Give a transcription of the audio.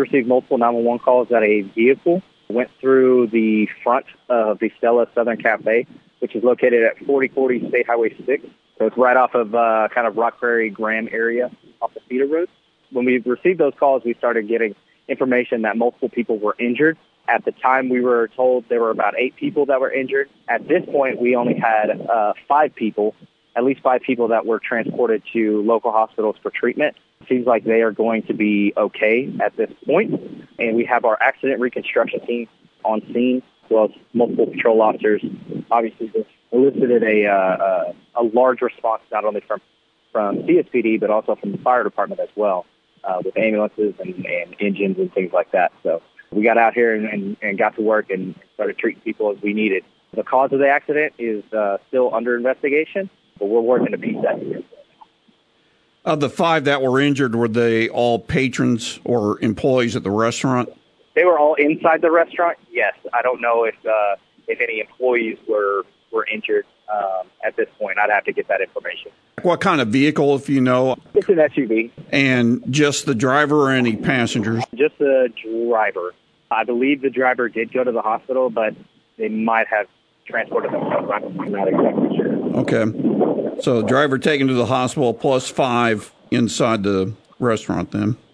received multiple 911 calls that a vehicle went through the front of the Stella Southern Cafe, which is located at 4040 State Highway 6. So it's right off of kind of Rock Prairie, Graham area off the Cedar Road. When we received those calls, we started getting information that multiple people were injured. At the time, we were told there were about 8 people that were injured. At this point, we only had at least five people that were transported to local hospitals for treatment. Seems like they are going to be okay at this point. And we have our accident reconstruction team on scene, as well as multiple patrol officers. Obviously, this elicited a large response, not only from CSPD, but also from the fire department as well, with ambulances and engines and things like that. So we got out here and got to work and started treating people as we needed. The cause of the accident is still under investigation, but we're working to piece that together. Of the 5 that were injured, were they all patrons or employees at the restaurant? They were all inside the restaurant, yes. I don't know if any employees were injured at this point. I'd have to get that information. What kind of vehicle, if you know? It's an SUV. And just the driver or any passengers? Just the driver. I believe the driver did go to the hospital, but they might have transported themselves. I'm not exactly sure. Okay. So driver taken to the hospital plus 5 inside the restaurant then?